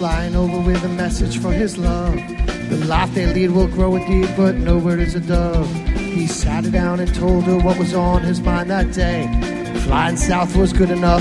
flying over with a message for his love. The life they lead will grow indeed, but no bird is a dove. He sat her down and told her what was on his mind that day. Flying south was good enough,